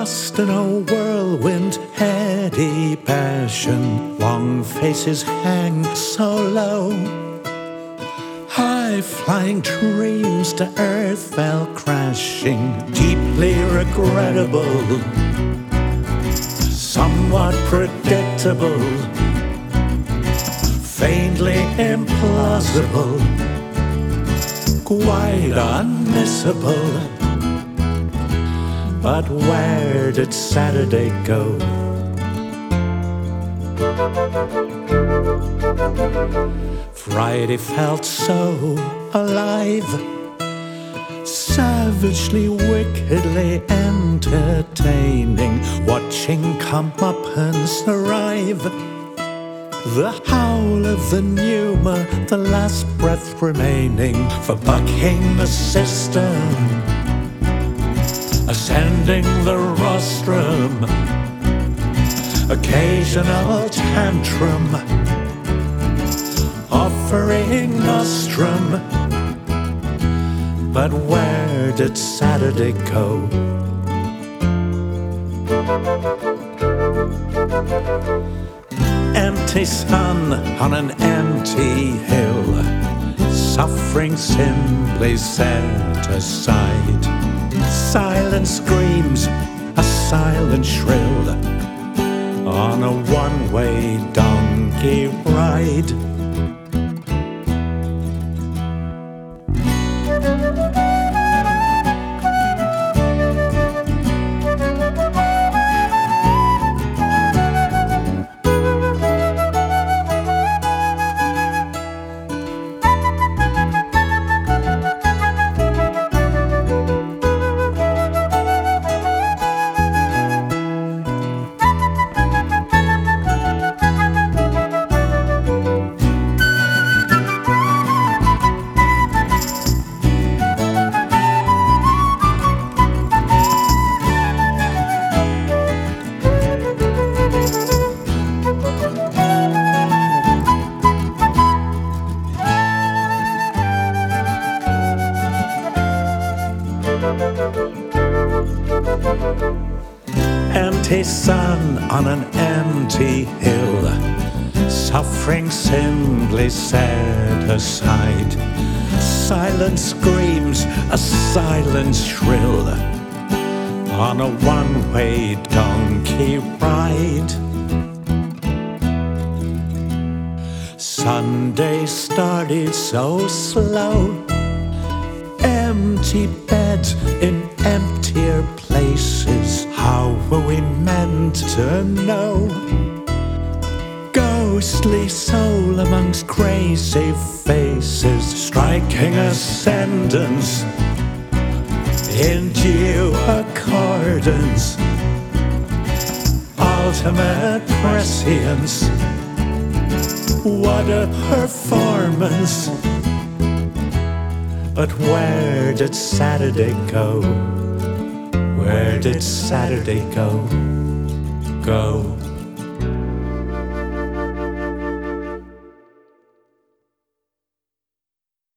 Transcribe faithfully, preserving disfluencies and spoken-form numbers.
Lost in a whirlwind, heady passion, long faces hang so low. High-flying dreams to earth fell crashing, deeply regrettable, somewhat predictable, faintly implausible, quite unmissable. But where did Saturday go? Friday felt so alive, savagely, wickedly entertaining, watching comeuppance arrive. The howl of the pneuma, the last breath remaining for bucking the system, ascending the rostrum, occasional tantrum, offering nostrum. But where did Saturday go? Empty sun on an empty hill, suffering simply set aside. Silent screams, a silent shrill, on a one-way donkey ride. Empty sun on an empty hill, suffering simply set aside. Silent screams, a silent shrill, on a one-way donkey ride. Sunday started so slow, empty beds in emptier places. How were we meant to know? Ghostly soul amongst crazy faces, striking ascendance in due accordance, ultimate prescience. What a performance! But where did Saturday go? Where did Saturday go? Go.